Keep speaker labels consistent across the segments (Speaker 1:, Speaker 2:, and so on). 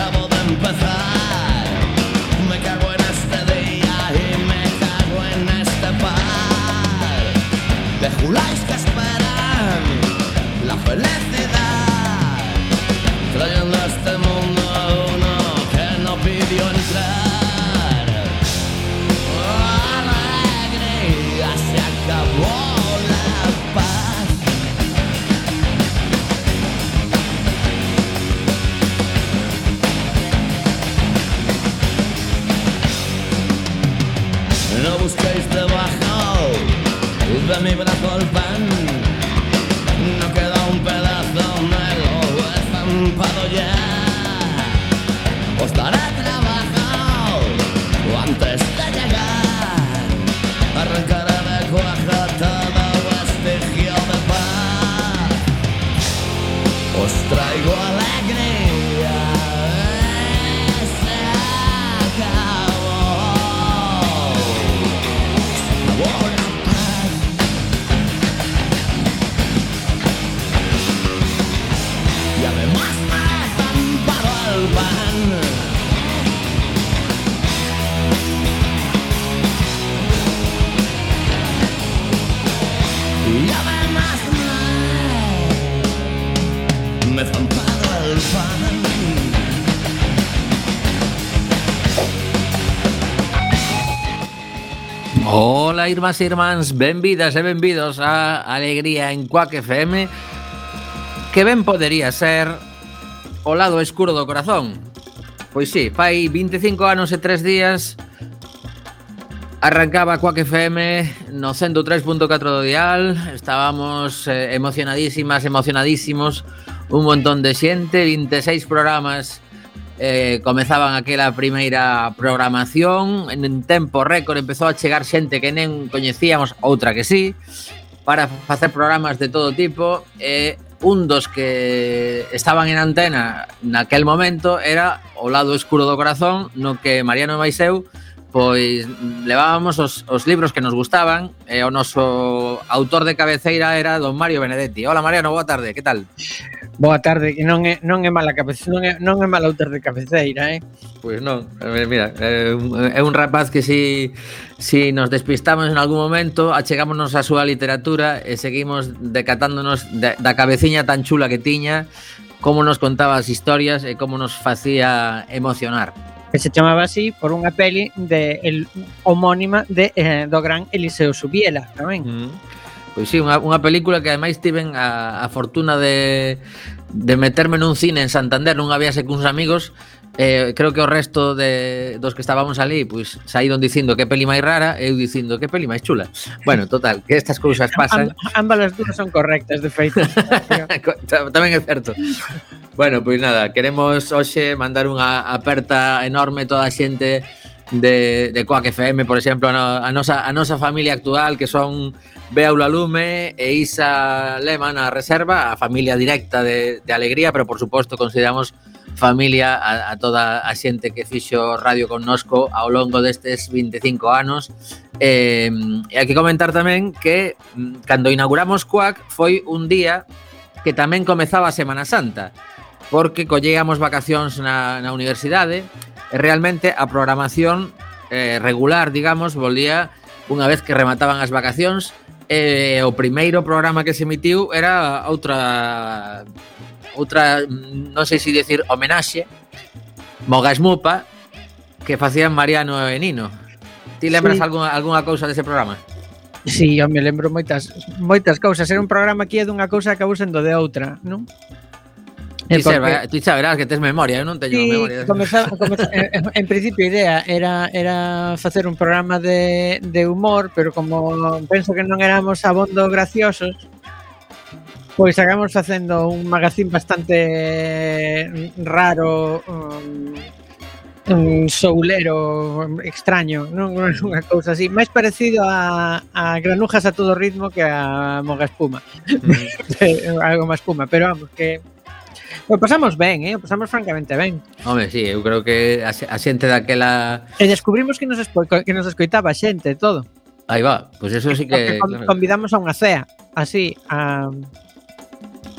Speaker 1: acabo de empezar. Me cago en este día y me cago en este par de juláis que esperan la felicidad, trayendo a este mundo a uno que no pidió entrar. Alegría, se acabó la paz. No busquéis debajo de mi brazo el pan, no queda un pedazo, me lo he estampado ya. Os daré trabajo antes de llegar, arrancaré de cuajo todo vestigio de paz. Os traigo alegría, se acabó. Y además me he estampado el pan. Y además me he estampado el pan.
Speaker 2: Hola, irmás e irmáns, benvidas e benvidos a Alegría en Quack FM. Que ben podería ser o lado escuro do corazón. Pois sí, fai 25 anos e 3 días arrancaba Quack FM no 103.4 do dial. Estábamos emocionadísimos, un montón de xente, 26 programas. Comezaban aquela primeira programación, en tempo récord empezou a chegar xente que nen coñecíamos, outra que sí, para facer programas de todo tipo. Un dos que estaban en antena naquel momento era O lado escuro do corazón, no que Mariano e Maiseu pois levábamos os libros que nos gustaban, e o noso autor de cabeceira era don Mario Benedetti. Hola Mariano, boa tarde, que tal?
Speaker 3: Boa tarde, que non é mala non é mal autor de cabeceira,
Speaker 2: Pois non, mira, é un rapaz que si nos despistamos en algún momento, achegámonos a súa literatura e seguimos decatándonos da cabeciña tan chula que tiña, como nos contaba as historias e como nos facía emocionar.
Speaker 3: que se chamaba así por unha peli homónima do gran Eliseo Subiela, tamén.
Speaker 2: Pois sí, unha película que ademais tiven a fortuna de meterme nun cine en Santander nunha viaxe cuns amigos. Creo que o resto dos que estábamos ali pois saíron dicindo que peli máis rara e eu dicindo que peli máis chula. Bueno, total, que estas cousas pasan.
Speaker 3: Ambas as dúas son correctas, de feito.
Speaker 2: Tamén é certo. Bueno, pois nada, queremos hoxe mandar unha aperta enorme a toda a xente de Quack FM, por exemplo, a nosa familia actual, que son Bea Lume e Isa Lema na reserva, a familia directa de Alegría, pero por suposto consideramos familia a toda a xente que fixo radio connosco ao longo destes 25 anos. E hai que comentar tamén que cando inauguramos Quack foi un día que tamén comezaba a Semana Santa, porque collegamos vacacións na universidade e realmente a programación regular, digamos, volvía unha vez que remataban as vacacións. O primeiro programa que se emitiu era outra non sei se decir homenaxe, Mogasmupa, que facían Mariano e Nino. Ti lembras algunha cousa dese programa?
Speaker 3: Sí, eu me lembro moitas cousas. Era un programa que é dunha cousa que acabou sendo de outra, non?
Speaker 2: Ti xa verás que tes memoria, eu non teño memoria.
Speaker 3: En principio a idea era facer un programa de humor, pero como penso que non éramos abondo graciosos, pois acabamos facendo un magazín bastante raro, soulero, extraño, non unha cousa así, máis parecido a Granujas a todo ritmo que a Mogaspuma. Algo máis espuma, pero vamos, que o pasamos ben, o pasamos francamente ben.
Speaker 2: Home, sí, eu creo que a xente daquela...
Speaker 3: E descubrimos que nos escoitaba xente e todo.
Speaker 2: Aí va, pois eso sí que...
Speaker 3: Convidamos a unha cea, así,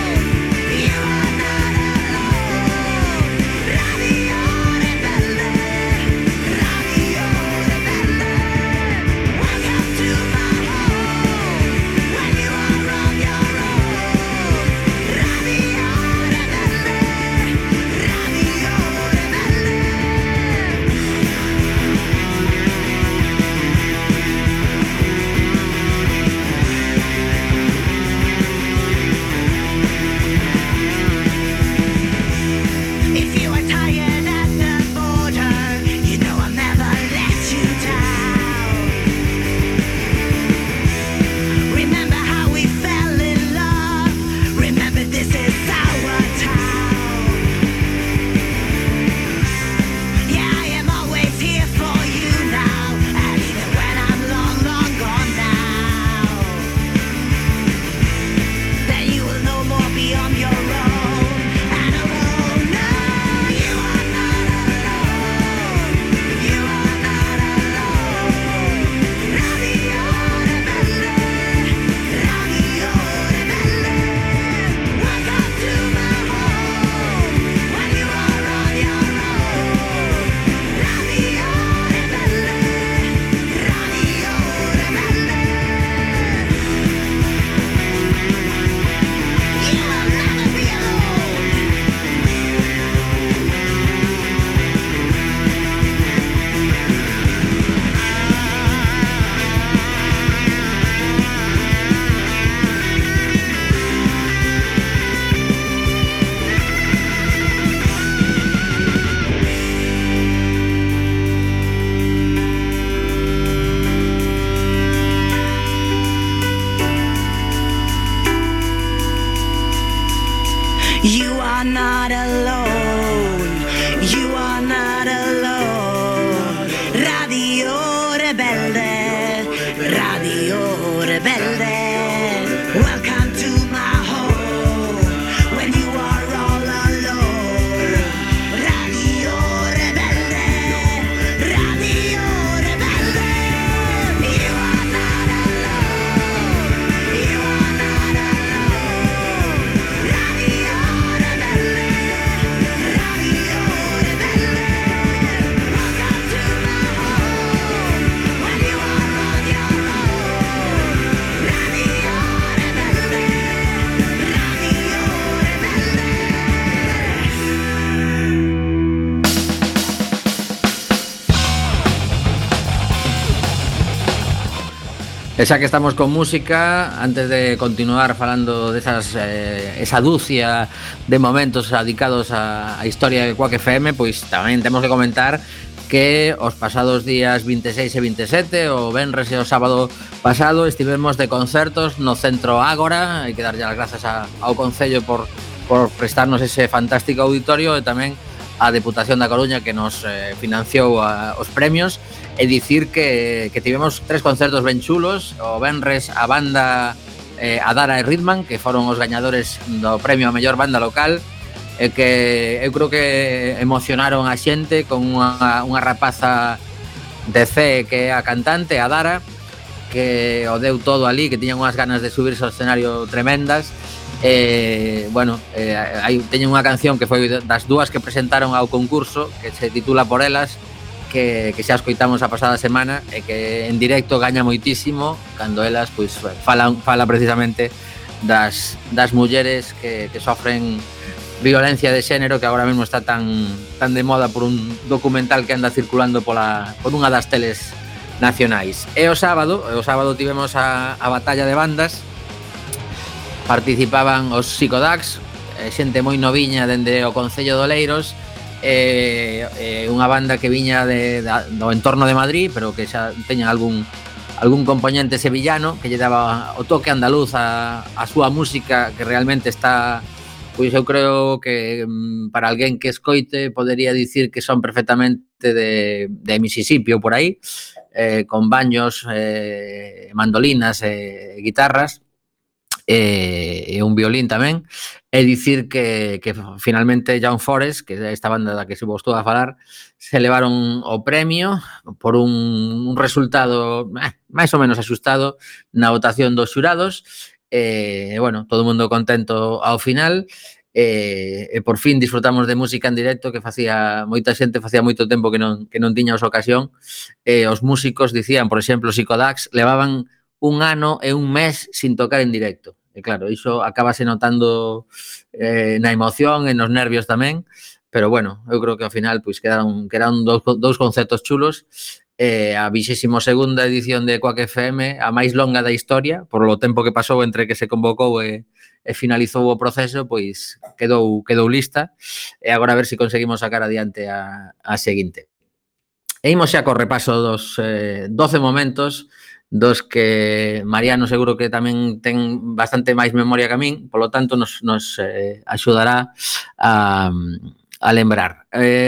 Speaker 1: You are not alone.
Speaker 4: are not alone. You are not alone. Radio Rebelde, Radio Rebelde. Welcome to my home when you are all alone. Radio Rebelde, Radio Rebelde. You are not alone. You are not alone. Radio Rebelde, Radio Rebelde. Welcome to my home when you are on your own. Radio Rebelde, Radio Rebelde.
Speaker 2: E xa que estamos con música, antes de continuar falando desas esa dúcia de momentos dedicados á historia de Quack FM, pois tamén temos que comentar que os pasados días 26 e 27, o venres e o sábado pasado, estivemos de concertos no Centro Ágora. Hai que darlle as grazas ao Concello por prestarnos ese fantástico auditorio, e tamén a Deputación da Coruña, que nos financiou os premios, e dicir que tivemos 3 concertos ben chulos. O venres a banda Adara e Ritman, que foron os gañadores do premio a mellor banda local, e que eu creo que emocionaron a xente con unha rapaza de C, que é a cantante, Adara, que o deu todo ali, que tiñan unhas ganas de subirse ao escenario tremendas. Teñen unha canción que foi das dúas que presentaron ao concurso, que se titula Por Elas, que xa escoitamos a pasada semana, e que en directo gaña moitísimo cando elas pois fala precisamente das mulleres que sofren violencia de xénero, que agora mesmo está tan de moda por un documental que anda circulando por unha das teles nacionais. E o sábado tivemos a batalla de bandas. Participaban os Psicodax, xente moi noviña dende o Concello de Oleiros, unha banda que viña do entorno de Madrid, pero que xa teña algún componente sevillano, que lle daba o toque andaluz a súa música, que realmente está, pois eu creo que para alguén que escoite podería dicir que son perfectamente de Mississippi ou por aí, con baños, mandolinas e guitarras, e un violín tamén. É dicir que finalmente Young Forest, que é esta banda da que se vos estou a falar, se levaron o premio por un resultado máis ou menos axustado na votación dos xurados. Bueno, todo o mundo contento ao final, e por fin disfrutamos de música en directo, que moita xente facía moito tempo que non tiña esa ocasión. Os músicos dicían, por exemplo, Psicodax, levaban un ano e un mes sin tocar en directo. E claro, iso acabase notando na emoción e nos nervios tamén, pero bueno, eu creo que ao final pois quedaron dous concertos chulos. A 22ª edición de Quack FM, a máis longa da historia, por o tempo que pasou entre que se convocou e finalizou o proceso, pois quedou lista, e agora a ver se conseguimos sacar adiante a seguinte. E imos xa co repaso dos 12 momentos dos que Mariano seguro que tamén ten bastante máis memoria que a min, polo tanto nos axudará a lembrar.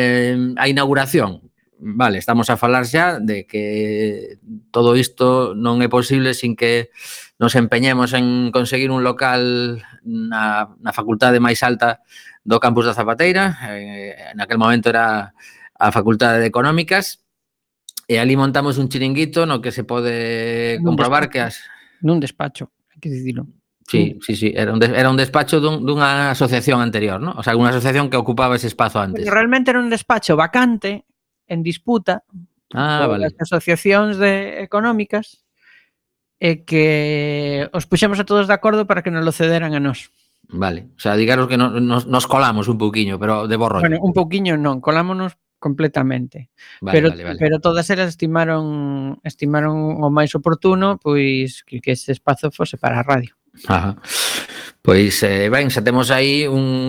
Speaker 2: A inauguración, vale, estamos a falar xa de que todo isto non é posible sin que nos empeñemos en conseguir un local na facultade máis alta do campus da Zapateira. Naquel momento era a Facultade de Económicas, e ali montamos un chiringuito no que se pode comprobar que
Speaker 3: nun despacho, hai que dicilo.
Speaker 2: Sí, era un despacho dunha asociación anterior, ¿no? O sea, unha asociación que ocupaba ese espazo antes.
Speaker 3: Pero realmente era un despacho vacante, en disputa,
Speaker 2: vale.
Speaker 3: As asociacións económicas, e que os puxemos a todos de acordo para que nos lo cederan a nós.
Speaker 2: Vale, o sea, digaros que nos colamos un pouquiño, pero de borro.
Speaker 3: Bueno, un pouquiño non, colámonos completamente.
Speaker 2: Vale.
Speaker 3: Pero todas elas estimaron o máis oportuno pois que ese espazo fose para a radio.
Speaker 2: Ajá. Pois ben, xa temos aí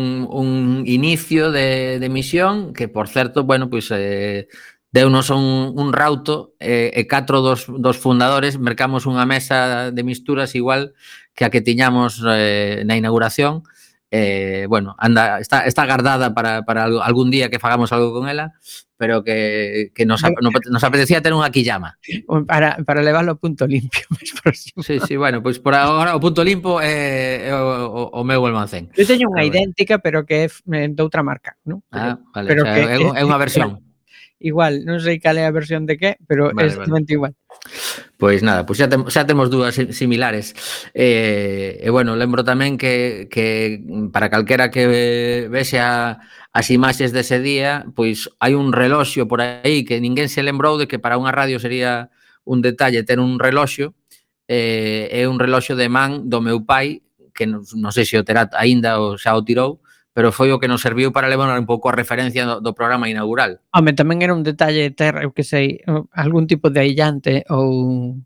Speaker 2: un inicio de emisión que, por certo, bueno, pois deunos un rauto, e 4 dos fundadores mercamos unha mesa de misturas igual que a que tiñamos na inauguración, bueno, está guardada para algún día que fagamos algo con ela, pero que nos apetecía ter unha quillama.
Speaker 3: Para levarlo a punto limpio.
Speaker 2: Sí, bueno, pois por agora o punto limpo é o meu almacén.
Speaker 3: Eu teño unha idéntica, pero que é de outra marca, non?
Speaker 2: Vale,
Speaker 3: pero
Speaker 2: o sea,
Speaker 3: que
Speaker 2: é unha versión.
Speaker 3: Igual, non sei cal é a versión de que, pero é exactamente igual.
Speaker 2: Pois nada, pois xa temos dúas similares. E bueno, lembro tamén que para calquera que vexe as imaxes dese día, pois hai un reloxo por aí que ninguén se lembrou de que para unha radio sería un detalle ter un reloxo. É un reloxo de man do meu pai, que non sei se o terá aínda ou xa o tirou, pero foi o que nos serviu para levar un pouco a referencia do programa inaugural.
Speaker 3: Home, tamén era un detalle ter, eu que sei, algún tipo de aillante ou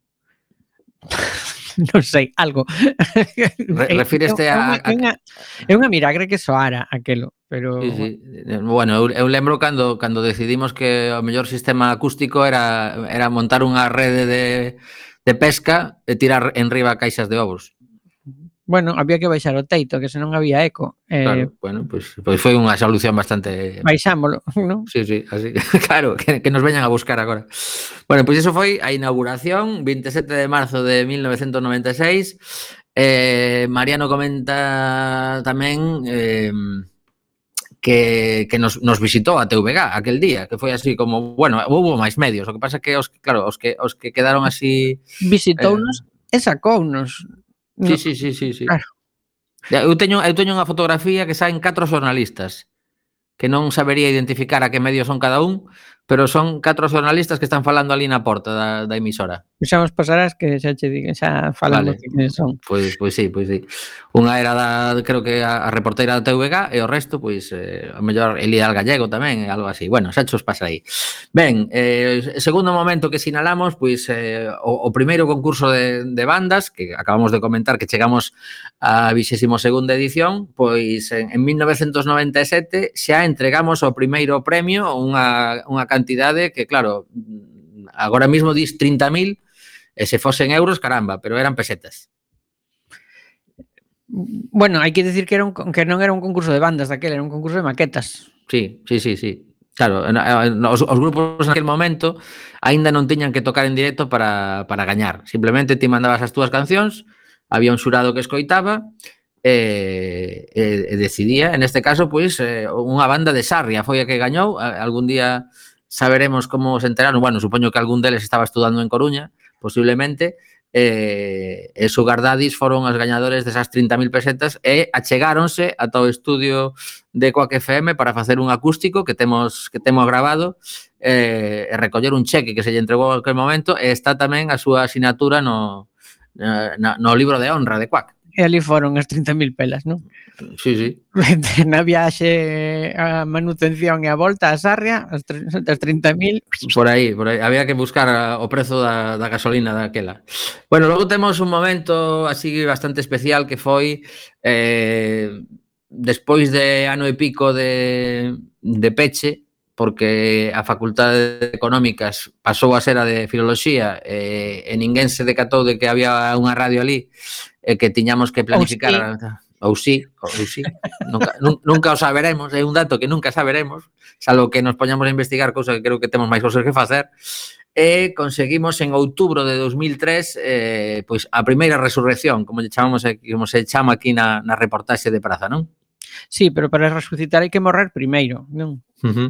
Speaker 3: non sei, algo.
Speaker 2: Refíreste a...
Speaker 3: É unha milagre que soara aquelo, pero...
Speaker 2: Sí. Bueno, eu lembro cando decidimos que o mellor sistema acústico era montar unha rede de pesca e tirar enriba caixas de ovos.
Speaker 3: Bueno, había que baixar o teito, que senón había eco.
Speaker 2: Claro, bueno, pois foi unha solución bastante...
Speaker 3: Baixámolo, non?
Speaker 2: Sí, así, claro, que nos veñan a buscar agora. Bueno, pois iso foi a inauguración, 27 de marzo de 1996. Mariano comenta tamén que nos visitou a TVG aquel día, que foi así como, bueno, houve máis medios, o que pasa que os que quedaron así...
Speaker 3: Visitounos e sacounos.
Speaker 2: Sí.
Speaker 3: Claro.
Speaker 2: Eu teño unha fotografía que saen 4 xornalistas, que non sabería identificar a que medio son cada un, pero son 4 xornalistas que están falando ali na porta da emisora.
Speaker 3: Xa nos pasarás que xa che digo, xa falamos de que son.
Speaker 2: Pois sí. Unha era creo que a reportera da TVG e o resto, pois, a mellor Elías Gallego tamén, algo así. Bueno, xa chos pasa aí. Ben, segundo momento que sinalamos, pois, o primeiro concurso de bandas, que acabamos de comentar que chegamos á 22ª edición, pois en 1997 xa entregamos o primeiro premio, unha cantidade que, claro, agora mesmo dis 30.000, e se fosen euros, caramba, pero eran pesetas.
Speaker 3: Bueno, hai que dicir que non era un concurso de bandas daquela, era un concurso de maquetas.
Speaker 2: Sí. Claro, os grupos naquele momento aínda non tiñan que tocar en directo para gañar. Simplemente ti mandabas as túas cancións, había un xurado que escoitaba e decidía, en este caso, pois, unha banda de Sarria foi a que gañou. Algún día saberemos como se enteraron. Bueno, supoño que algún deles estaba estudando en Coruña, posiblemente, e Sugar Daddies foron os gañadores desas 30.000 pesetas e achegáronse ata o estudio de Quack FM para facer un acústico que temos grabado e recoller un cheque que se lle entregou en aquel momento, e está tamén a súa asinatura no libro de honra de Quack.
Speaker 3: E ali foron as 30.000 pelas, non?
Speaker 2: Sí.
Speaker 3: Na viaxe, a manutención e a volta a Sarria, as 30.000...
Speaker 2: Por aí. Había que buscar o prezo da gasolina daquela. Bueno, logo temos un momento así bastante especial que foi despois de ano e pico de peche, porque a Facultade de Económicas pasou a ser a de Filoloxía e ninguén se decatou de que había unha radio ali e que tiñamos que planificar... Ou sí. Nunca o saberemos, é un dato que nunca saberemos, salvo que nos poñamos a investigar, cousa que creo que temos máis cosas que facer, e conseguimos en outubro de 2003 pois a primeira resurrección, como se chama aquí na reportaxe de Praza, non?
Speaker 3: Sí, pero para resucitar hai que morrer primeiro, non?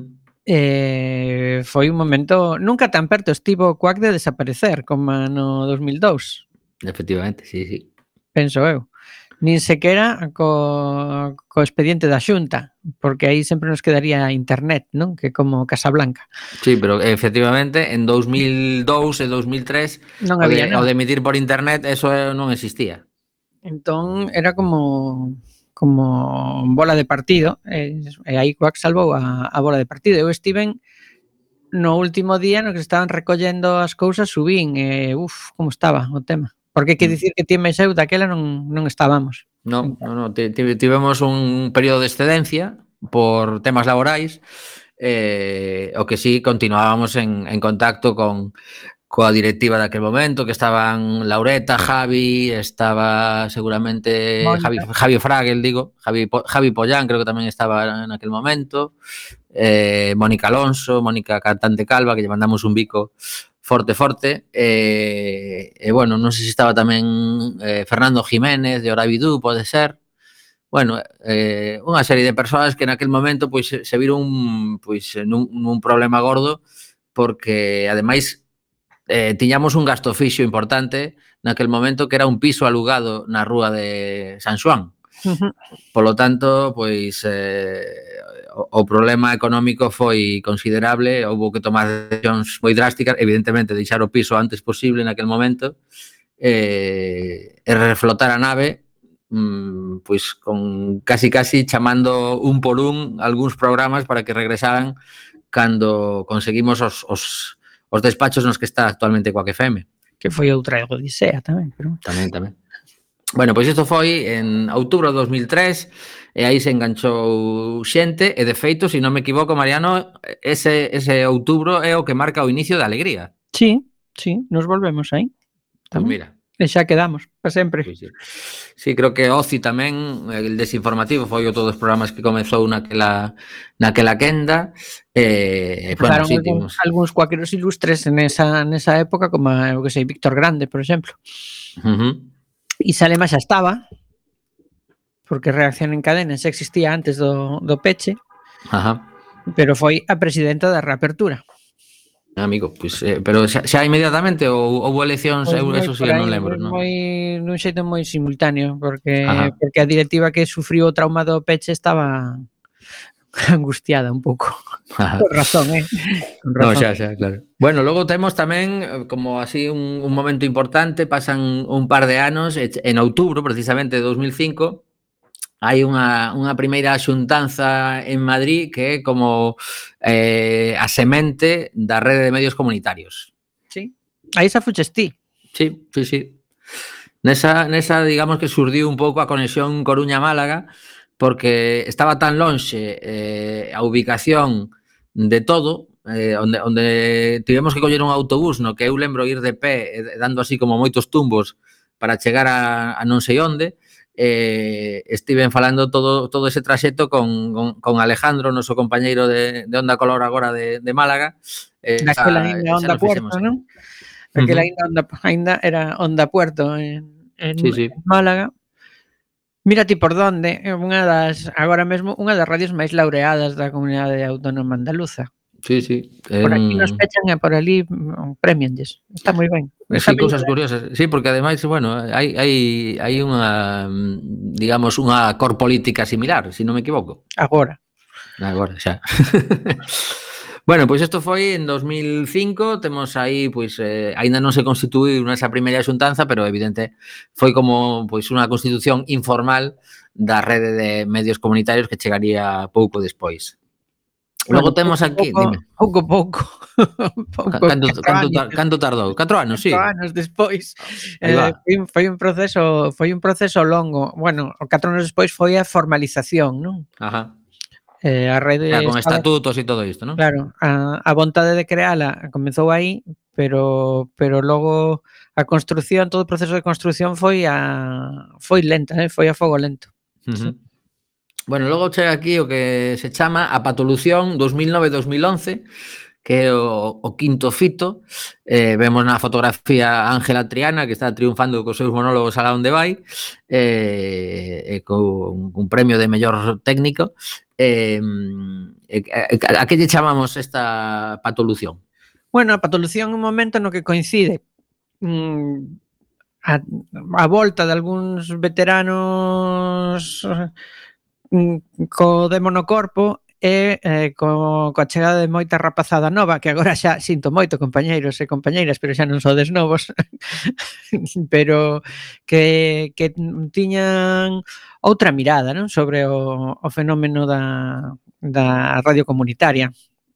Speaker 3: Foi un momento... Nunca tan perto estivo Quack de desaparecer como no 2002.
Speaker 2: Efectivamente, sí.
Speaker 3: Penso eu. Nin sequera co expediente da Xunta, porque aí sempre nos quedaría internet, non? Que como Casablanca.
Speaker 2: Sí, pero efectivamente en 2002 e 2003
Speaker 3: non había
Speaker 2: o de emitir por internet, eso non existía.
Speaker 3: Entón era como bola de partido, e aí Quack salvou a bola de partido. Eu estiven no último día no que estaban recollendo as cousas, subín e como estaba o tema. Porque hai que dicir que ti e eu daquela non estábamos.
Speaker 2: Non, tivemos un período de excedencia por temas laborais, o que sí continuábamos en contacto con coa directiva daquel momento, que estaban Laureta, Javi, estaba seguramente Javi Fragel, Javi Pollán, creo que tamén estaba naquel momento, Mónica Alonso, Mónica cantante calva, que lle mandamos un bico forte, bueno, non sei se estaba tamén Fernando Jiménez de Oravidú, pode ser. Bueno, unha serie de persoas que naquel momento pois se viron pois nun problema gordo, porque ademais tiñamos un gasto fixo importante naquel momento, que era un piso alugado na rúa de San Xoán. Polo tanto, pois o problema económico foi considerable, houbo que tomar decisións moi drásticas, evidentemente deixar o piso o antes posible naquel momento e reflotar a nave, pois con casi chamando un por un algúns programas para que regresaran cando conseguimos os despachos nos que está actualmente Quack FM.
Speaker 3: Que foi outra odisea tamén. Pero...
Speaker 2: Tamén. Bueno, pois isto foi en outubro de 2003 e aí se enganchou xente e, de feito, se non me equivoco, Mariano, ese outubro é o que marca o inicio da Alegría.
Speaker 3: Sí, nos volvemos aí.
Speaker 2: Pois mira.
Speaker 3: E xa quedamos, para sempre.
Speaker 2: Sí, creo que Oci tamén, el desinformativo, foi outro dos programas que comezou naquela quenda.
Speaker 3: Bueno, sí, algúns cuáqueros ilustres nesa época, como, eu que sei, Víctor Grande, por exemplo. E Salema xa estaba, porque Reacción en Cadena xa existía antes do peche, pero foi a presidenta da reapertura.
Speaker 2: Amigo, pois, pero xa inmediatamente ou houve eleccións, pues eso sí que non lembro, non?
Speaker 3: Nun xeito moi simultáneo, porque a directiva que sufriu o trauma do peche estaba angustiada un pouco. Con razón, Con razón.
Speaker 2: No, xa, claro. Bueno, logo temos tamén, como así un momento importante, pasan un par de anos, en outubro, precisamente de 2005, hai unha primeira xuntanza en Madrid que é como a semente da rede de medios comunitarios.
Speaker 3: Sí, aí xa fuches ti.
Speaker 2: Sí. Nesa, digamos que surdiu un pouco a conexión Coruña-Málaga, porque estaba tan lonxe a ubicación de todo, onde tivemos que coller un autobús, no que eu lembro ir de pé, dando así como moitos tumbos para chegar a non sei onde. Estiven falando todo ese traxecto con Alejandro, noso compañeiro de Onda Color agora de Málaga.
Speaker 3: Daquela ainda Onda Puerto, non? Daquela ainda era Onda Puerto en Málaga. Mira ti por donde, agora mesmo unha das radios máis laureadas da comunidade autónoma andaluza.
Speaker 2: Sí.
Speaker 3: Por aquí nos pechan e por ali premianlles. Está moi ben.
Speaker 2: Sí, cousas curiosas. Sí, porque ademais, bueno, hai unha, digamos, unha cor política similar, se non me equivoco.
Speaker 3: Agora
Speaker 2: xa. Bueno, pois isto foi en 2005, temos aí, pois, aínda non se constituíu nesa primeira xuntanza, pero evidente, foi como, pois, unha constitución informal da rede de medios comunitarios que chegaría pouco despois. Logo temos aquí, dime.
Speaker 3: Pouco.
Speaker 2: Canto tardou? 4 anos, sí.
Speaker 3: 4 anos despois. Foi un proceso longo. Bueno, 4 anos despois foi a formalización, non? A rede
Speaker 2: con estatutos e todo isto, non?
Speaker 3: Claro, a vontade de creala comezou aí, pero logo a construción, todo o proceso de construción foi lenta, foi a fogo lento. Sí.
Speaker 2: Bueno, logo chega aquí o que se chama a Patolución 2009-2011, que é o quinto fito. Vemos na fotografía Ángela Triana, que está triunfando cos seus monólogos alá onde vai, con un premio de mellor técnico. A que lle chamamos esta Patolución?
Speaker 3: Bueno, a Patolución é un momento no que coincide a volta de algúns veteranos co de monocorpo e coa chegada de moita rapazada nova, que agora xa sinto moito, compañeiros e compañeiras, pero xa non sodes novos, pero que tiñan outra mirada, non, sobre o fenómeno da radio comunitaria.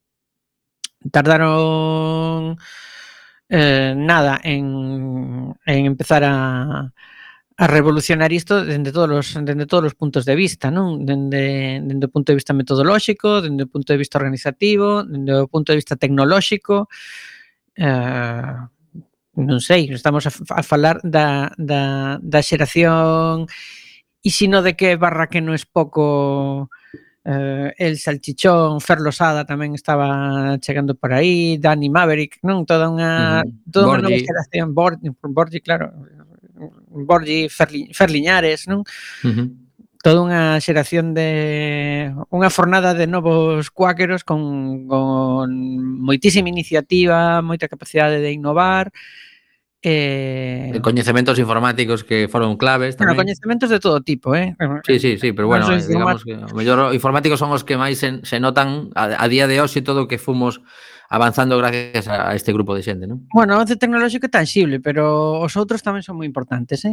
Speaker 3: Tardaron nada en empezar a revolucionar isto dende todos os puntos de vista, non? Dende o punto de vista metodolóxico, dende o punto de vista organizativo, dende o punto de vista tecnolóxico, non sei, estamos a falar da xeración e sino de que barra que non es pouco el Salchichón, Fer Losada tamén estaba chegando por aí, Dani Maverick, non? Toda unha nova
Speaker 2: Borgi.
Speaker 3: xeración, Borgi, claro, Borgi, Fer Liñares, non? Toda unha xeración de unha fornada de novos cuáqueros con moitísima iniciativa, moita capacidade de innovar,
Speaker 2: Coñecementos informáticos que foron claves
Speaker 3: bueno,
Speaker 2: tamén.
Speaker 3: coñecementos de todo tipo,
Speaker 2: Sí, pero bueno, digamos que o mellor informáticos son os que máis se notan a día de hoxe todo o que fomos avanzando gracias a este grupo de xente, non?
Speaker 3: Bueno, o avance tecnolóxico é tanxible, pero os outros tamén son moi importantes,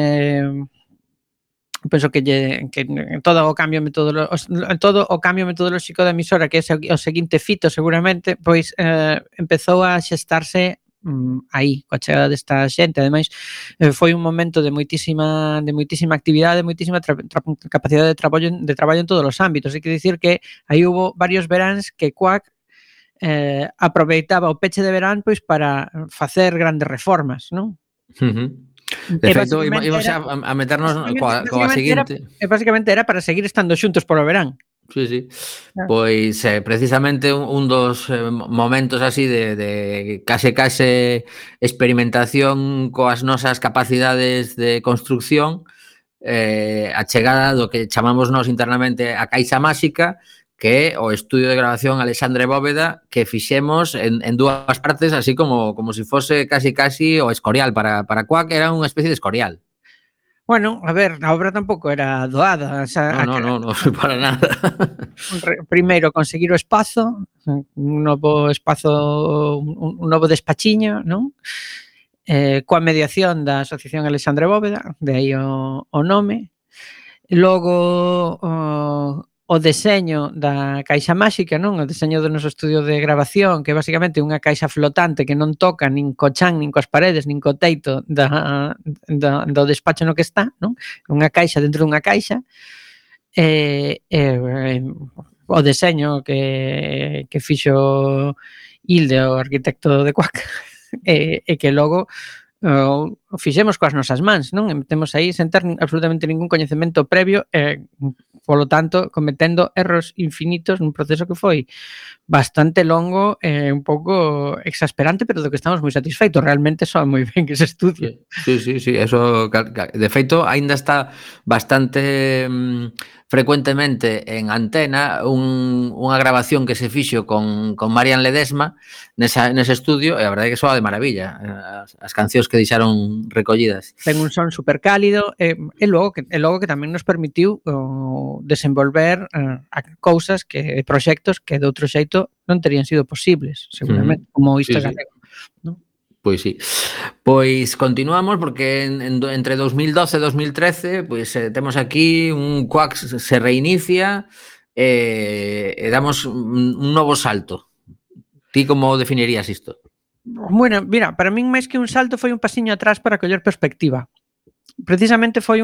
Speaker 3: penso que todo o cambio metodolóxico da emisora, que é o seguinte fito seguramente, pois empezou a xestarse aí, coa chegada desta xente. Ademais, foi un momento de moitísima actividade, moitísima capacidade de traballo en todos os ámbitos. Hai que dicir que aí hubo varios veráns que Quack aproveitaba o peche de verán pois para facer grandes reformas, non?
Speaker 2: De feito, íbamos a meternos coa seguinte.
Speaker 3: Basicamente era para seguir estando xuntos polo verán.
Speaker 2: Sí. Pois precisamente un dos momentos así de case experimentación coas nosas capacidades de construcción, a chegada do que chamamos nós internamente a Caixa Máxica, que é o estudio de grabación Alexandre Bóveda, que fixemos en dúas partes, así como si fose casi o Escorial. Para Quack era unha especie de Escorial.
Speaker 3: Bueno, a ver, a obra tampouco era doada. O sea,
Speaker 2: no, para nada.
Speaker 3: Primeiro, conseguir o espazo, un novo despachiño, non? Coa mediación da Asociación Alexandre Bóveda, de aí o nome. Logo, o deseño da Caixa Máxica, non? O deseño do noso estudio de grabación, que é basicamente unha caixa flotante que non toca nin co chan, nin coas paredes, nin co teito do despacho no que está, non? Unha caixa dentro dunha caixa. O deseño que fixo Hilde, o arquitecto de Quack, e que logo fixemos coas nosas mans, non? E metemos aí sen ter absolutamente ningún coñecemento previo, polo tanto, cometendo erros infinitos nun proceso que foi bastante longo e un pouco exasperante, pero do que estamos moi satisfeitos. Realmente soa moi ben ese estudio.
Speaker 2: Sí, eso, de feito, aínda está bastante frecuentemente en antena unha grabación que se fixo con Marian Ledesma nese estudio, e a verdade é que soa de maravilla as cancións que deixaron recollidas.
Speaker 3: Ten un son super cálido e logo que tamén nos permitiu desenvolver proxectos que de outro xeito non terían sido posibles, seguramente, como isto galego, non?
Speaker 2: Pois sí. Pois continuamos porque entre 2012 e 2013 pois temos aquí un Quack se reinicia e damos un novo salto. Ti como definirías isto?
Speaker 3: Bueno, mira, para min máis que un salto foi un pasiño atrás para coller perspectiva. Precisamente foi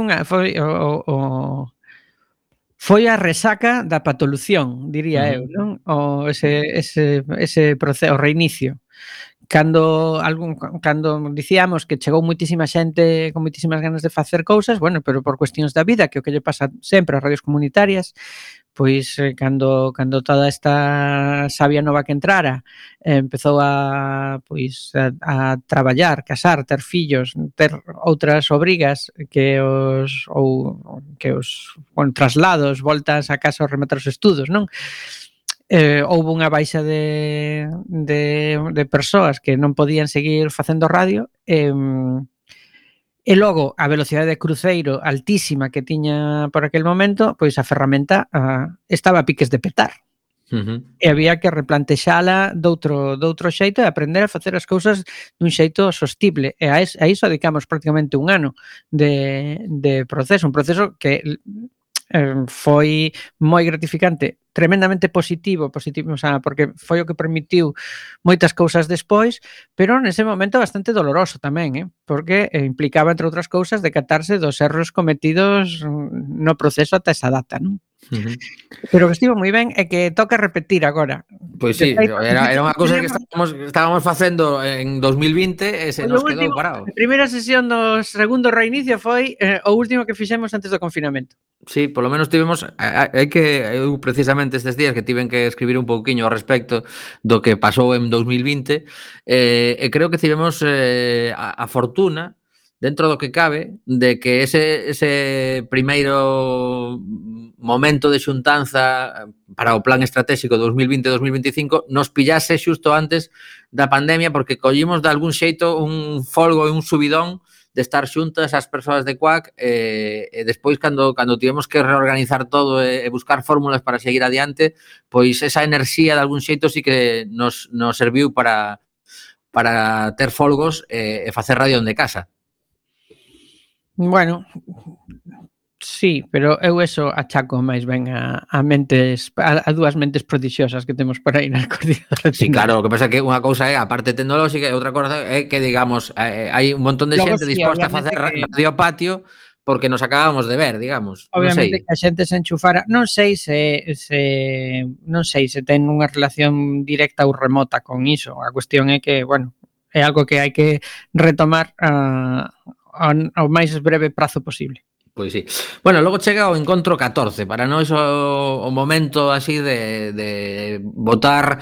Speaker 3: a resaca da patolución, diría eu, non? Ese proceso, o reinicio. Cando dicíamos que chegou moitísima xente con moitísimas ganas de facer cousas, bueno, pero por cuestións da vida, que o que lle pasa sempre ás radios comunitarias, pois cando toda esta sabia nova que entrara empezou a traballar, casar, ter fillos, ter outras obrigas que os traslados, voltas a casa ou rematar os estudos, non? Houve unha baixa de persoas que non podían seguir facendo radio e logo a velocidade de cruceiro altísima que tiña por aquel momento, pois a ferramenta estaba a piques de petar. E había que replantexala doutro xeito e aprender a facer as cousas dun xeito sostible. E a iso dedicamos prácticamente un ano de proceso, un proceso que foi moi gratificante, tremendamente positivo, o sea, porque foi o que permitiu moitas cousas despois, pero nese momento bastante doloroso tamén, porque implicaba, entre outras cousas, decatarse dos erros cometidos no proceso ata esa data, non? Pero o que estivo moi ben é que toca repetir agora.
Speaker 2: Pois sí, era unha cousa que estábamos facendo en 2020 e se nos quedou parado.
Speaker 3: A primeira sesión do segundo reinicio foi o último que fixemos antes do confinamento.
Speaker 2: Sí, polo menos tivemos eu precisamente estes días que tiven que escribir un pouquiño ao respecto do que pasou en 2020 e creo que tivemos a fortuna dentro do que cabe de que ese primeiro momento de xuntanza para o plan estratégico 2020-2025 nos pillase xusto antes da pandemia, porque collimos de algún xeito un folgo e un subidón de estar xuntas as persoas de Quack e despois cando tivemos que reorganizar todo e buscar fórmulas para seguir adiante, pois esa enerxía de algún xeito sí que nos serviu para ter folgos e facer radio onde casa.
Speaker 3: Bueno, sí, pero eu eso achaco máis ben a dúas mentes prodixiosas que temos por aí na coordinadora.
Speaker 2: Sí, claro, o que pasa é que unha cousa é a parte tecnolóxica e outra cousa é que, digamos, hai un montón de xente disposta a facer radio patio porque nos acabamos de ver, digamos.
Speaker 3: Obviamente que a xente se enchufara, non sei se ten unha relación directa ou remota con iso. A cuestión é que, bueno, é algo que hai que retomar ao máis breve prazo posible.
Speaker 2: Pois sí. Bueno, logo chega o encontro 14, para nós o momento así de botar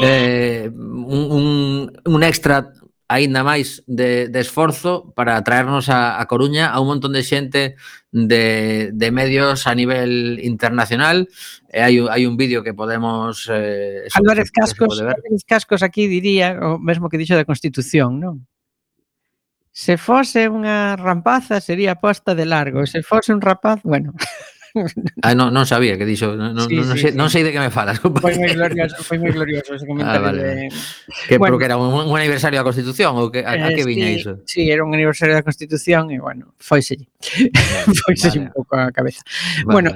Speaker 2: un extra aínda máis de esforzo para traernos a Coruña a un montón de xente de medios a nivel internacional. Hai un vídeo que podemos...
Speaker 3: Álvarez Cascos aquí diría o mesmo que dixo da Constitución, non? Se fose unha rampaza sería posta de largo, se fose un rapaz, bueno.
Speaker 2: Non sabía que dixo, non sei de que me falas.
Speaker 3: Foi moi glorioso ese comentario.
Speaker 2: Vale. Pero que era un aniversario da Constitución ou a que viña iso?
Speaker 3: Sí, era un aniversario da Constitución e, bueno, foiselle un pouco a cabeza. Bueno,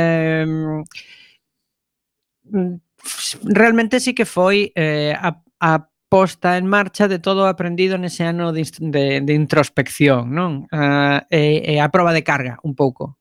Speaker 3: realmente sí que foi a posta en marcha de todo o aprendido nese ano de introspección, non? E a proba de carga, un pouco.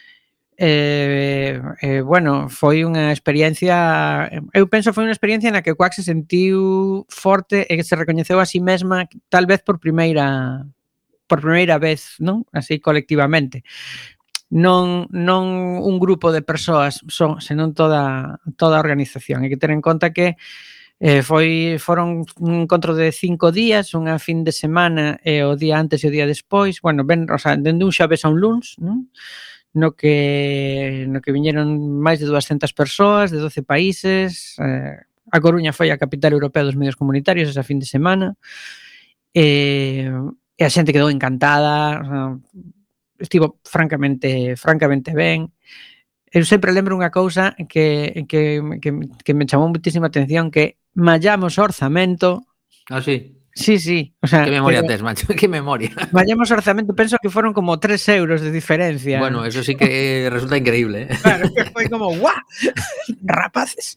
Speaker 3: Bueno, foi unha experiencia, eu penso foi unha experiencia na que Quack se sentiu forte e que se recoñeceu a si mesma tal vez por primeira vez, non? Así colectivamente. Non un grupo de persoas senón toda a organización. Hai que ter en conta que foron un encontro de 5 días, unha fin de semana e o día antes e o día despois, bueno, dende un xoves a un luns, non? No que viñeron máis de 200 persoas de 12 países. A Coruña foi a capital europea dos medios comunitarios esa fin de semana e a xente quedou encantada, estivo francamente ben. Eu sempre lembro unha cousa que me chamou muitísima atención, que mallamos orzamento.
Speaker 2: Ah, sí?
Speaker 3: Sí. O sea,
Speaker 2: que memoria tes, macho, que memoria.
Speaker 3: Mallamos orzamento, penso que foron como 3 euros de diferencia.
Speaker 2: Bueno, eso sí que resulta increíble, ¿eh?
Speaker 3: Claro, que foi como, ¡guau! Rapaces.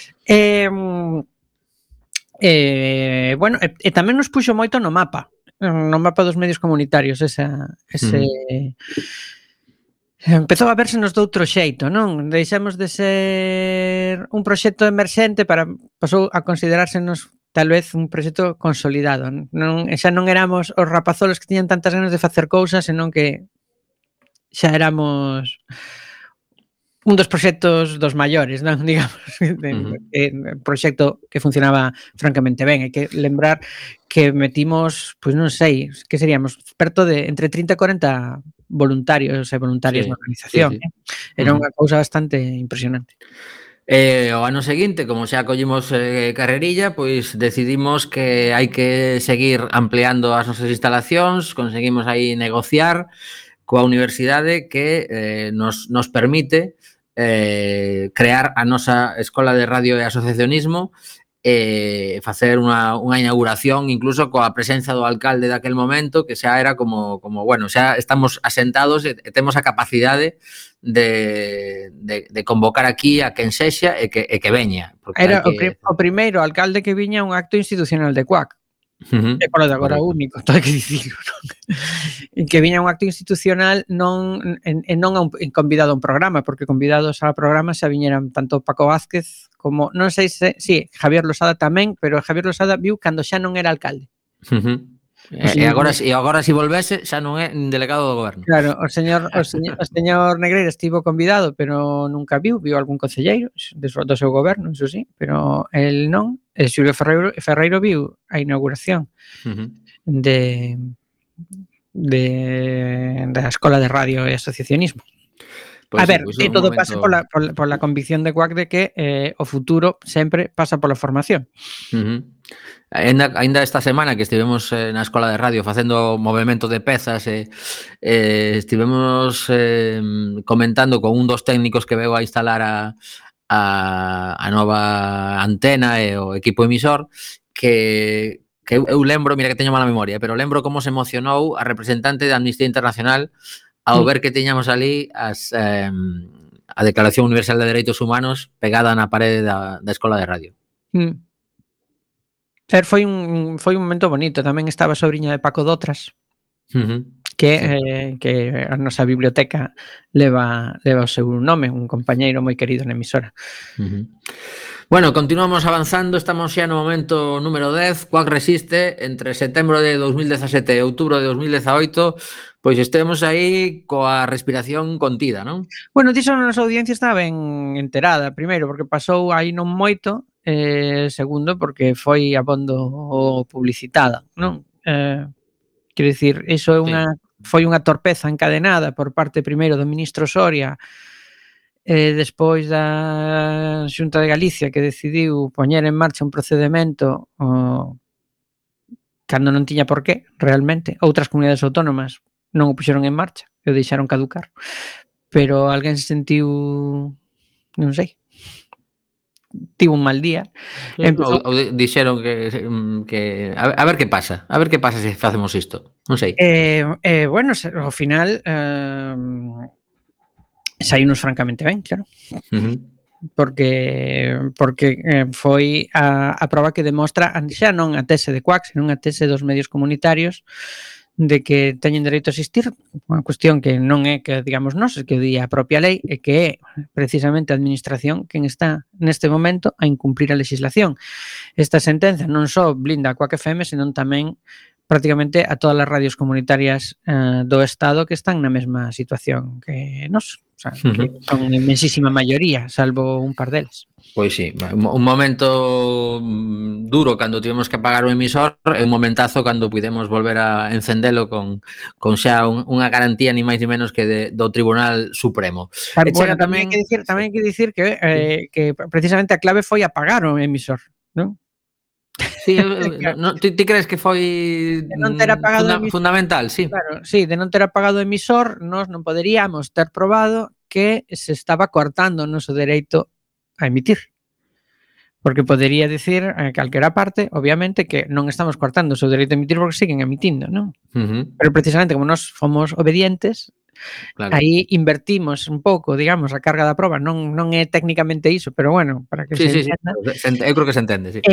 Speaker 3: Bueno, e tamén nos puxo moito no mapa dos medios comunitarios, empezou a versenos de outro xeito, non? Deixamos de ser un proxecto emerxente pasou a considerársenos tal vez un proxecto consolidado. Xa non éramos os rapazolos que tiñan tantas ganas de facer cousas, senón que xa éramos un dos proxectos dos maiores, non? Digamos, un proxecto que funcionaba francamente ben. Hai que lembrar que metimos, pois non sei, que seríamos perto de entre 30 e 40 voluntarios e voluntarias na organización. Sí. Era unha cousa bastante impresionante.
Speaker 2: O ano seguinte, como xa collimos carrerilla, pois decidimos que hai que seguir ampliando as nosas instalacións, conseguimos aí negociar coa universidade que nos permite crear a nosa Escola de Radio e Asociacionismo e facer unha inauguración incluso coa presenza do alcalde daquel momento, que xa era como bueno, xa estamos asentados e temos a capacidade de convocar aquí a quen sexa e que veña.
Speaker 3: Era o primeiro alcalde que viña a un acto institucional de Quack. E polo de agora
Speaker 2: Correcto.
Speaker 3: o único, todo hai que dicilo, non? En que viña un acto institucional non a un convidado a un programa, porque convidados a programa xa viñeran tanto Paco Vázquez como, non sei se, Javier Losada tamén, pero Javier Losada viu cando xa non era alcalde.
Speaker 2: E agora se volvese xa non é delegado do goberno.
Speaker 3: Claro, o señor Negreira estivo convidado, pero nunca viu algún concelleiro do seu goberno, iso sí, pero el non. E Xulio Ferreiro viu a inauguración da Escola de Radio e Asociacionismo.
Speaker 2: Pois
Speaker 3: A ver,
Speaker 2: pois
Speaker 3: que todo pasa pola convicción de Cuac de que o futuro sempre pasa pola formación.
Speaker 2: Ainda esta semana que estivemos na Escola de Radio facendo movimento de pezas estivemos comentando con un dos técnicos que veu a instalar a nova antena e o equipo emisor que eu lembro, mira que teño mala memoria, pero lembro como se emocionou a representante de Amnistía Internacional ao ver que tiñamos ali a Declaración Universal de Dereitos Humanos pegada na parede da Escola de Radio.
Speaker 3: Foi un momento bonito. Tamén estaba a sobriña de Paco Dotras, que a nosa biblioteca leva o seu nome, un compañeiro moi querido na emisora.
Speaker 2: Bueno, continuamos avanzando, estamos xa no momento número 10, Cuac resiste, entre setembro de 2017 e outubro de 2018, pois estemos aí coa respiración contida, non?
Speaker 3: Bueno, diso a nosa audiencia está ben enterada, primeiro, porque pasou aí non moito, segundo, porque foi abondo publicitada, non? Quero dicir, iso é foi unha torpeza encadenada por parte primeiro do ministro Soria, despois da Xunta de Galicia, que decidiu poñer en marcha un procedemento cando non tiña por qué, realmente. Outras comunidades autónomas non o puxeron en marcha e o deixaron caducar. Pero alguén se sentiu, non sei, tivo un mal día.
Speaker 2: Ou dixeron que a ver que pasa se facemos isto, non sei.
Speaker 3: Bueno, ao final saínos francamente ben, claro. Porque foi a proba que demostra xa non a tese de Cuac, senón a tese dos medios comunitarios de que teñen dereito a existir, unha cuestión que non é que digamos nós, é que o di a propia lei, e que é precisamente a administración quen está neste momento a incumprir a legislación. Esta sentenza non só blinda a Cuac FM, senón tamén prácticamente a todas as radios comunitarias do Estado que están na mesma situación que nós. O sea, que son a inmensísima maioría, salvo un par delas.
Speaker 2: Pois sí, un momento duro cando tivemos que apagar o emisor e un momentazo cando pudemos volver a encendelo con xa unha garantía ni máis ni menos que do Tribunal Supremo.
Speaker 3: Bueno, tamén hai que dicir que precisamente a clave foi apagar o emisor, non?
Speaker 2: Sí, ti crees que foi fundamental, sí.
Speaker 3: Claro, sí, de non ter apagado o emisor, nós non poderíamos ter probado que se estaba coartando o noso dereito a emitir. Porque podería dicir calquera parte, obviamente, que non estamos coartando o seu dereito a emitir porque siguen emitindo, non? Pero precisamente como nós fomos obedientes, claro, aí invertimos un pouco, digamos, a carga da proba. Non é técnicamente iso, pero bueno, para que se entenda.
Speaker 2: Eu creo que se entende, sí.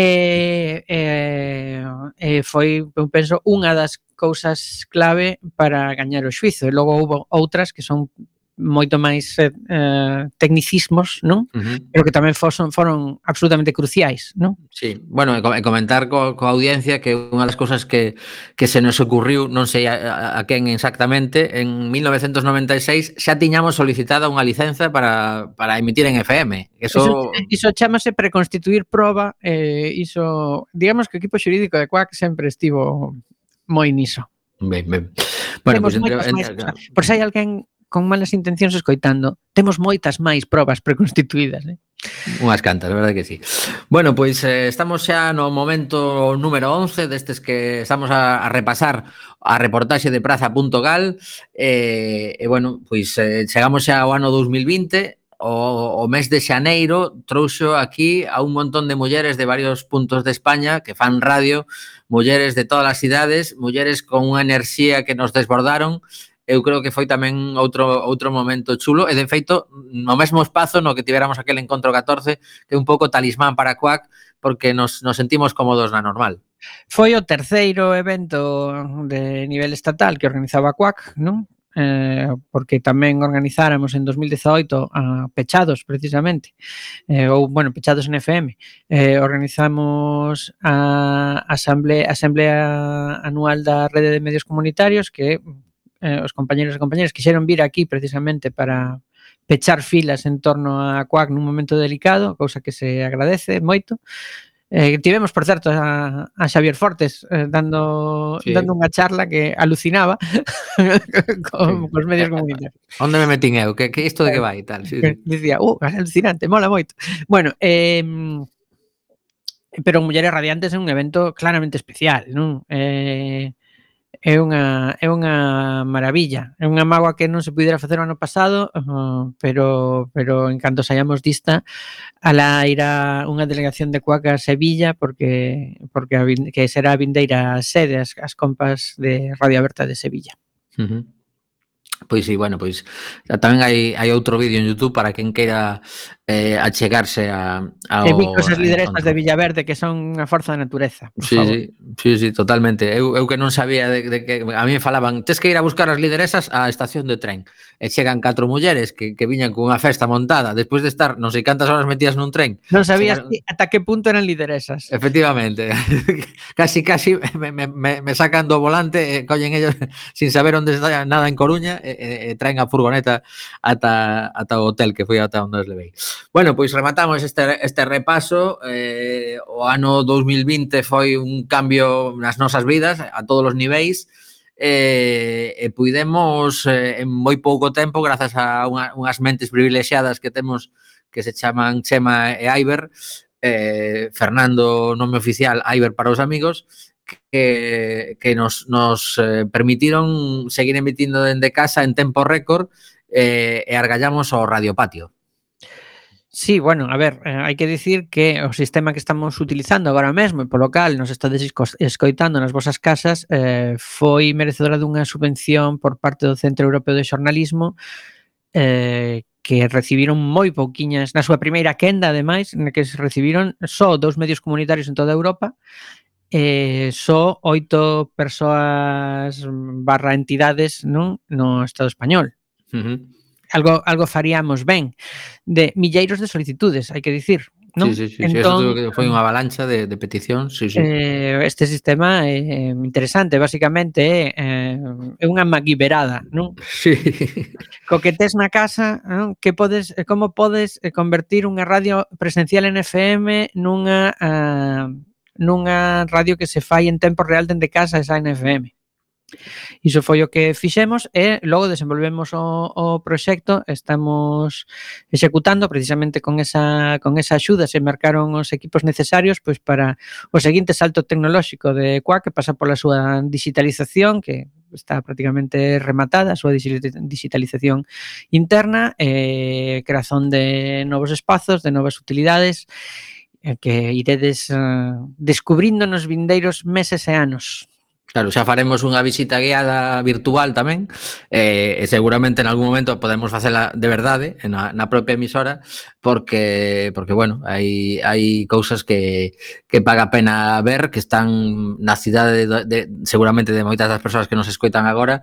Speaker 3: Foi, eu penso, unha das cousas clave para gañar o xuizo. E logo houve outras que son moito máis tecnicismos, non? Pero que tamén foron absolutamente cruciais, non?
Speaker 2: Sí, bueno, e comentar coa audiencia que unha das cousas que se nos ocurriu, non sei a quen exactamente, en 1996 xa tiñamos solicitada unha licenza para emitir en FM.
Speaker 3: Iso chámase preconstituir proba, iso, digamos que o equipo xurídico de Cuac sempre estivo moi niso.
Speaker 2: Ben. Bueno,
Speaker 3: pues por se hai alguén con malas intencións escoitando, temos moitas máis probas preconstituídas,
Speaker 2: Unhas cantas, verdade que sí. Bueno, pois estamos xa no momento número 11 destes que estamos a repasar a reportaxe de Praza.gal e bueno, pois chegamos xa ao ano 2020, o mes de xaneiro trouxo aquí a un montón de mulleres de varios puntos de España que fan radio, mulleres de todas as idades, mulleres con unha enerxía que nos desbordaron eu creo que foi tamén outro momento chulo, e de feito, no mesmo espazo no que tiveramos aquel encontro 14, que é un pouco talismán para Quack, porque nos sentimos cómodos na normal.
Speaker 3: Foi o terceiro evento de nivel estatal que organizaba a Quack, non? Porque tamén organizáramos en 2018 pechados precisamente ou, bueno, pechados en FM, organizamos a asamblea anual da Rede de Medios Comunitarios, que os compañeros e compañeras quixeron vir aquí precisamente para pechar filas en torno a Quack nun momento delicado, cousa que se agradece moito. Tivemos, por certo, a Xavier Fortes dando unha charla que alucinaba cos medios comunitarios.
Speaker 2: Onde me metín eu? Que isto de que vai e tal? Sí.
Speaker 3: Dicía, alucinante, mola moito. Bueno, pero Mulleres Radiantes é un evento claramente especial, non? É unha maravilla, é unha mágoa que non se pudera facer o ano pasado, pero en canto saíamos dista, alá irá unha delegación de Quack a Sevilla, porque que será a vindeira sede, as compas de Radio Aberta de Sevilla.
Speaker 2: Pois sí, bueno, pois tamén hai outro vídeo en YouTube para quen queira achegarse ao...
Speaker 3: E vi cosas lideresas de Villaverde que son unha forza da natureza, por favor.
Speaker 2: Sí, totalmente. Eu que non sabía de que a mí me falaban, tes que ir a buscar as lideresas á estación de tren. E chegan 4 mulleres que viñan cunha festa montada despois de estar non sei cantas horas metidas nun tren.
Speaker 3: Non sabías ata que punto eran lideresas.
Speaker 2: Efectivamente. casi me sacan do volante e collen ellos sin saber onde está nada en Coruña e traen a furgoneta ata o hotel que foi ata onde os levei. Bueno, pois rematamos este repaso. O ano 2020 foi un cambio nas nosas vidas a todos os niveis, e puidemos en moi pouco tempo, grazas a unhas mentes privilexiadas que temos, que se chaman Chema e Aiber, Fernando, nome oficial, Aiber para os amigos, que nos permitiron seguir emitindo dende casa en tempo récord, e argallamos ao Radio Patio.
Speaker 3: Sí, bueno, a ver, hai que dicir que o sistema que estamos utilizando agora mesmo e polo cal nos estades escoitando nas vosas casas foi merecedora dunha subvención por parte do Centro Europeo de Xornalismo, que recibiron moi pouquiñas, na súa primeira quenda, ademais, na que se recibiron só 2 medios comunitarios en toda Europa, só 8 persoas / entidades, non, no Estado español. Algo faríamos ben, de milleiros de solicitudes, hai que dicir, non?
Speaker 2: Sí. Entón, eso foi unha avalancha de peticións, sí.
Speaker 3: Este sistema é interesante, basicamente é unha maguiberada, non?
Speaker 2: Sí.
Speaker 3: Co que tes na casa, non? Como podes convertir unha radio presencial en FM nunha radio que se fai en tempo real dende casa esa en FM. Iso foi o que fixemos e logo desenvolvemos o proxecto, estamos executando precisamente con esa axuda, se marcaron os equipos necesarios pois para o seguinte salto tecnolóxico de Quack, que pasa pola súa digitalización, que está prácticamente rematada, a súa digitalización interna, creación de novos espazos, de novas utilidades, que iredes descubrindo nos vindeiros meses e anos.
Speaker 2: Claro, xa faremos unha visita guiada virtual tamén, e seguramente en algún momento podemos facela de verdade na propia emisora, porque bueno, hai cousas que paga a pena ver, que están na cidade seguramente de moitas das persoas que nos escoitan agora,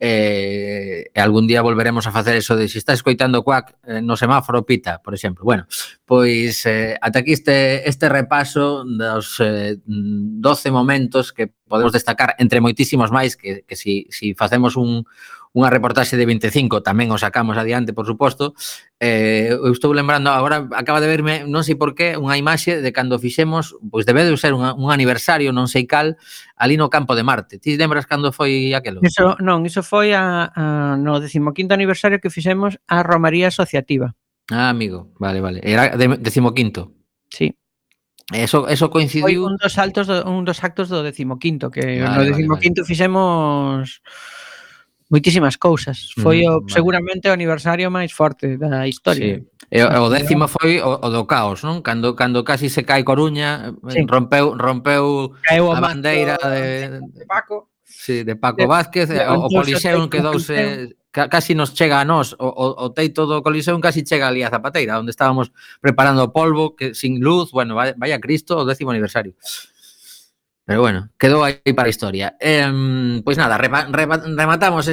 Speaker 2: e algún día volveremos a facer eso de se está escoitando Quack no semáforo pita, por exemplo. Bueno, pois ata aquí este repaso dos 12 momentos que podemos destacar entre moitísimos máis, que si facemos unha reportaxe de 25 tamén o sacamos adiante, por suposto. Eu estou lembrando agora, acaba de verme, non sei por qué, unha imaxe de cando fixemos, pois debe de ser un aniversario, non sei cal, ali no Campo de Marte. Ti lembras cando foi aquelo?
Speaker 3: Iso foi no 15º aniversario que fixemos a Romaría Asociativa.
Speaker 2: Amigo, vale. Era 15º.
Speaker 3: Sí.
Speaker 2: Eso coincidiu...
Speaker 3: Foi un dos actos do 15º, que no 15º fixemos moitísimas cousas. Foi seguramente o aniversario máis forte da historia.
Speaker 2: Sí. O 10º foi o do caos, non? Cando casi se cae Coruña, rompeu a bandeira de
Speaker 3: Paco.
Speaker 2: Sí, de Paco Vázquez, o Coliseum quedouse, casi nos chega a nós, o teito do Coliseum casi chega ali a Zapateira, onde estábamos preparando o polvo, que sin luz, bueno, vaya Cristo, o 10º aniversario. Pero bueno, quedou aí para a historia. Pois nada, rematamos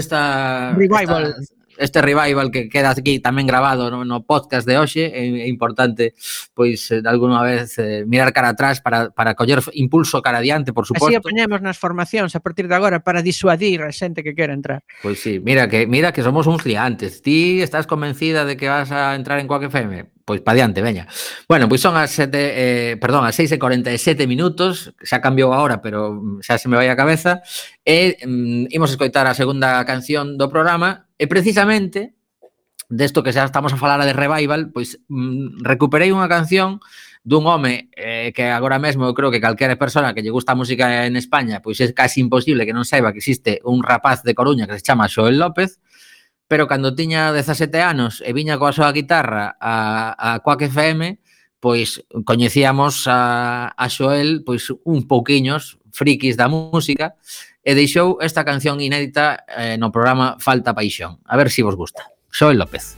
Speaker 2: este revival que queda aquí tamén grabado no podcast de hoxe. É importante, pois, de alguna vez mirar cara atrás para coller impulso cara adiante, por suposto.
Speaker 3: Así o poñemos nas formacións a partir de agora para disuadir a xente que quera entrar.
Speaker 2: Pois sí, mira que somos uns gigantes. Ti estás convencida de que vas a entrar en Quack FM? Pois pa diante, veña. Bueno, pois son as 6:47 minutos, xa cambiou a hora, pero xa se me vai a cabeza, e imos escoitar a segunda canción do programa, e precisamente desto que xa estamos a falar de revival, pois recuperei unha canción dun home que agora mesmo eu creo que calquera persona que lle gusta a música en España, pois é casi imposible que non saiba que existe un rapaz de Coruña que se chama Xoel López, pero cando tiña 17 anos e viña coa súa guitarra a Quack FM, pois coñecíamos a Xoel pois un pouquiños frikis da música e deixou esta canción inédita no programa Falta Paixón. A ver se vos gusta. Xoel López.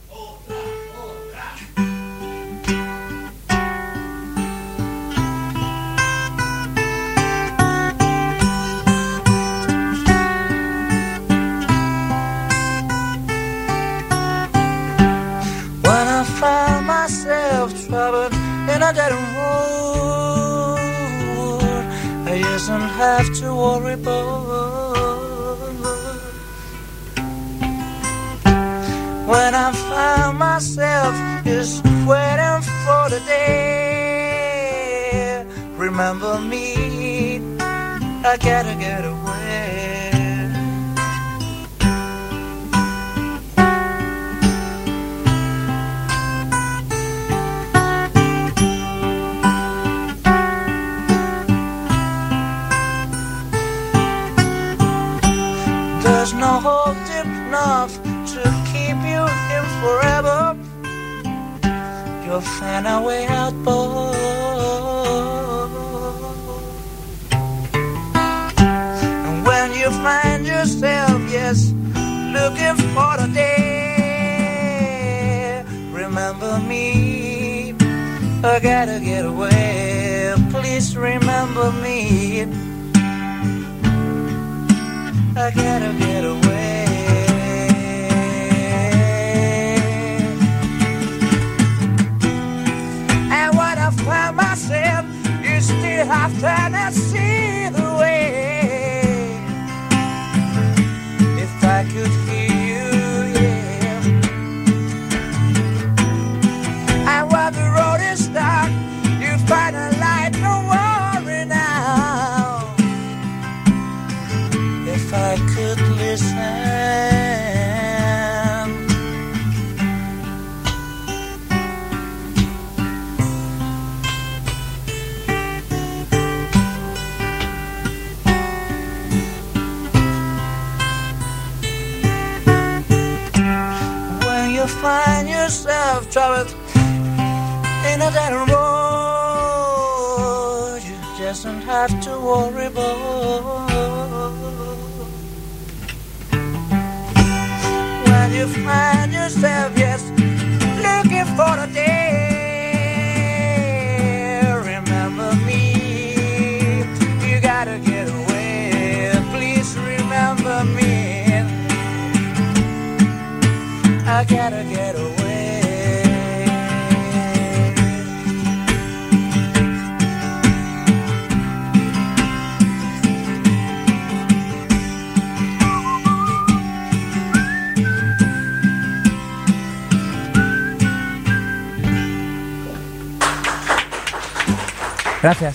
Speaker 5: Troubled in a dead road, I don't have to worry about. When I found myself just waiting for the day, remember me, I gotta get away. There's no hole deep enough to keep you in forever. You'll find a way out, boy. And when you find yourself, yes, looking for the day, remember me, I gotta get away. Please remember me, I gotta get away. And when I find myself, you still have to see the way. If I could hear you, yeah. And when the road is dark, you find a light, no worry now. If I could listen, when you find yourself trapped in a dead road, you just don't have to worry about. You find yourself, yes, looking for the day, remember me, you gotta get away. Please remember me, I gotta get away. Gracias.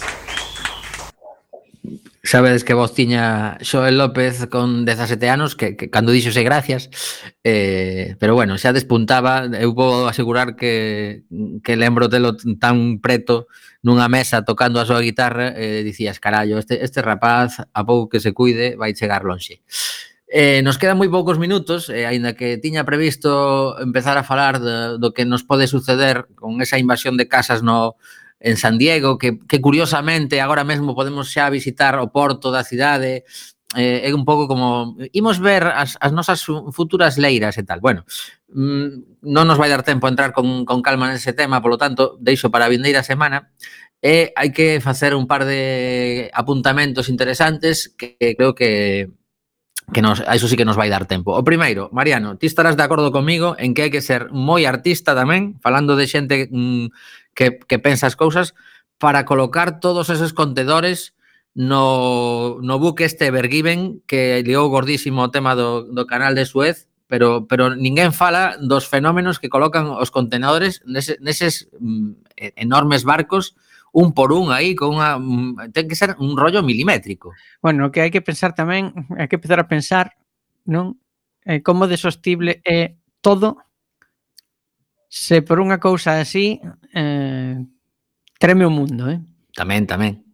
Speaker 2: Sabedes que voz tiña Xoel López con 17 anos, que cando dixose gracias, pero bueno, xa despuntaba. Eu vou asegurar que lembro telo tan preto nunha mesa tocando a súa guitarra, dicías, carallo, este rapaz, a pouco que se cuide, vai chegar lonxe. Nos quedan moi poucos minutos, aínda que tiña previsto empezar a falar do que nos pode suceder con esa invasión de casas en San Diego, que curiosamente agora mesmo podemos xa visitar o porto da cidade é un pouco como imos ver as nosas futuras leiras e tal. Bueno, non nos vai dar tempo a entrar con calma nese tema, polo tanto, deixo para a vindeira semana e hai que facer un par de apuntamentos interesantes que creo que a iso sí que nos vai dar tempo. O primeiro, Mariano, ti estarás de acordo comigo en que hai que ser moi artista tamén, falando de xente que pensa as cousas, para colocar todos esos contedores no buque este Evergiven que liou gordísimo o tema do canal de Suez, pero ninguén fala dos fenómenos que colocan os contenedores neses enormes barcos un por un aí, con unha ten que ser un rollo milimétrico.
Speaker 3: Bueno, o que hai que pensar tamén, hai que empezar a pensar, non? Como de sostible é todo se por unha cousa así treme o mundo,
Speaker 2: Tamén.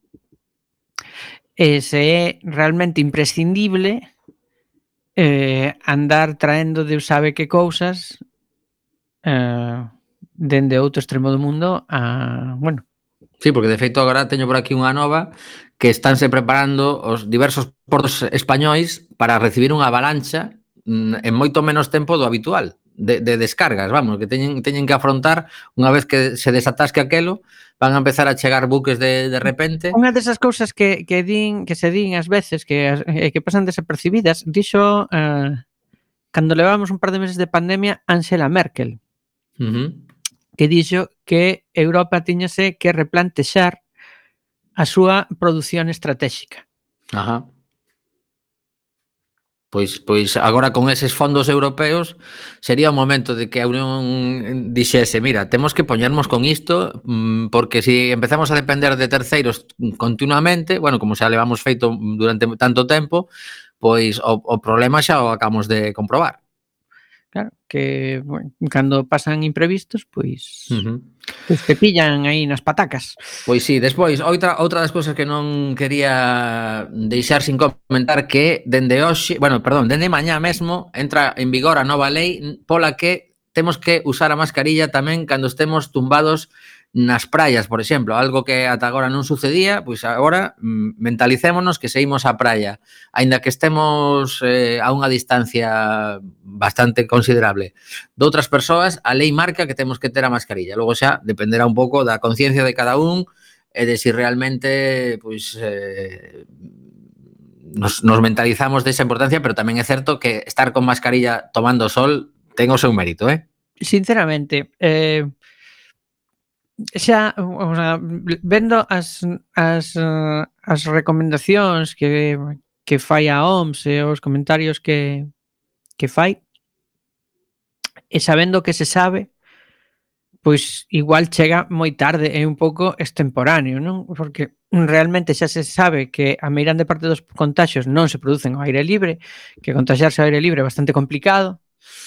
Speaker 3: E se é realmente imprescindible andar traendo Deus sabe que cousas dende outro extremo do mundo a, bueno.
Speaker 2: Sí, porque de feito agora teño por aquí unha nova que estánse preparando os diversos portos españois para recibir unha avalancha en moito menos tempo do habitual de descargas, vamos, que teñen que afrontar unha vez que se desatasque aquelo, van a empezar a chegar buques de repente.
Speaker 3: Unha desas cousas que se din ás veces que pasan desapercibidas, dixo cando levábamos un par de meses de pandemia Angela Merkel. Que dixo que Europa tiñase que replantexar a súa produción estratégica.
Speaker 2: Ajá. Pois agora con eses fondos europeos sería o momento de que a Unión dixese, mira, temos que poñernos con isto porque se empezamos a depender de terceiros continuamente, bueno, como xa levamos feito durante tanto tempo, pois o problema xa o acabamos de comprobar.
Speaker 3: Claro, que bueno, cando pasan imprevistos, pois te pillan aí nas patacas.
Speaker 2: Pois sí, despois, outra das cousas que non quería deixar sin comentar que dende mañá mesmo entra en vigor a nova lei pola que temos que usar a mascarilla tamén cando estemos tumbados nas praias, por exemplo, algo que ata agora non sucedía, pois agora mentalicémonos que se imos á praia, aínda que estemos a unha distancia bastante considerable de outras persoas, a lei marca que temos que ter a mascarilla. Logo xa dependerá un pouco da conciencia de cada un e de si realmente pois nos mentalizamos desa importancia, pero tamén é certo que estar con mascarilla tomando sol ten o seu mérito,
Speaker 3: Sinceramente, xa, o sea, vendo as recomendacións que fai a OMS e os comentarios que fai, e sabendo que se sabe, pois igual chega moi tarde, é un pouco extemporáneo, non? Porque realmente xa se sabe que a meirande parte dos contaxios non se producen ao aire libre, que contaxiarse ao aire libre é bastante complicado,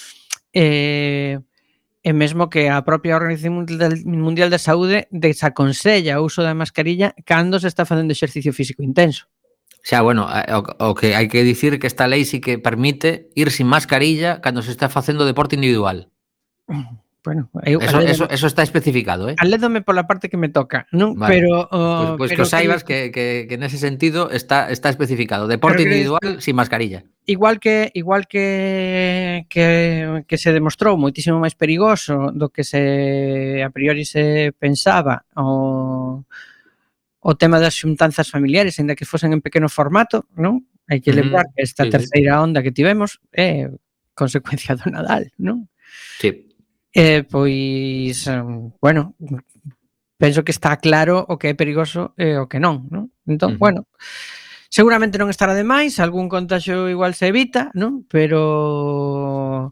Speaker 3: e mesmo que a propia Organización Mundial da Saúde desaconsella o uso da mascarilla cando se está facendo exercicio físico intenso.
Speaker 2: Xa, bueno, o que hai que dicir que esta lei sí que permite ir sin mascarilla cando se está facendo deporte individual.
Speaker 3: Bueno,
Speaker 2: eso está especificado,
Speaker 3: alédome pola parte que me toca, non?
Speaker 2: Vale.
Speaker 3: Pero
Speaker 2: pois que saibas que nese sentido está especificado, deporte individual sin mascarilla.
Speaker 3: Igual que se demostrou moitísimo máis perigoso do que a priori se pensaba o tema das xuntanzas familiares, aínda que fosen en pequeno formato, non? Hai que lembrar que esta terceira onda que tivemos é consecuencia do Nadal, non?
Speaker 2: Sí.
Speaker 3: Pois, bueno, penso que está claro o que é perigoso e o que non, non? Entón, bueno, seguramente non estará de máis, algún contaxio igual se evita, non? Pero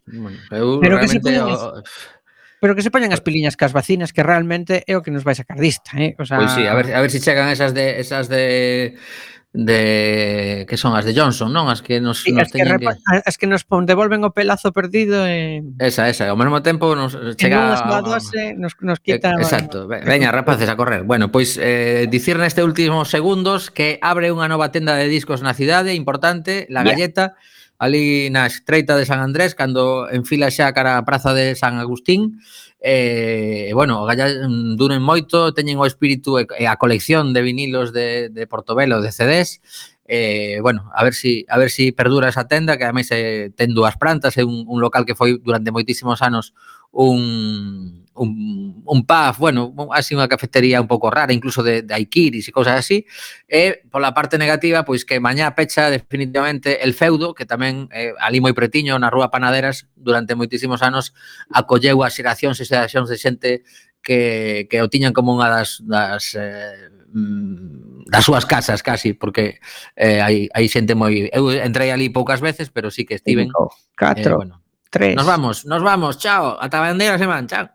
Speaker 3: que se poñan as piliñas cas vacinas, que realmente é o que nos vai sacar dista, O sea,
Speaker 2: pois sí, a ver se chegan esas de que son as de Johnson, non? As que nos teñen que...
Speaker 3: As que nos devolven o pelazo perdido e...
Speaker 2: Esa, ao mesmo tempo nos chega...
Speaker 3: En unha sola dose nos quita...
Speaker 2: Exacto, veña, rapaces, a correr. Bueno, pois dicir neste últimos segundos que abre unha nova tenda de discos na cidade, importante, La Galleta, ali na estreita de San Andrés, cando enfila xa cara a praza de San Agustín. Bueno, duren moito, teñen o espírito e a colección de vinilos de Portobelo, de CDs, bueno, a ver si perdura esa tenda, que ademais ten 2 plantas, é un local que foi durante moitísimos anos un pub, bueno, así unha cafetería un pouco rara, incluso de haiquiris e cousas así. E pola parte negativa, pois que mañá pecha definitivamente el Feudo, que tamén ali moi pretiño na Rúa Panaderas durante moitísimos anos acolleu as xeracións e xeracións de xente que o tiñan como unha das súas casas casi, porque hai xente moi... Eu entrei ali poucas veces, pero sí que estiven.
Speaker 3: 5, 4,
Speaker 2: Bueno,
Speaker 3: 3.
Speaker 2: nos vamos, chao, ata a bandeira semana, chao.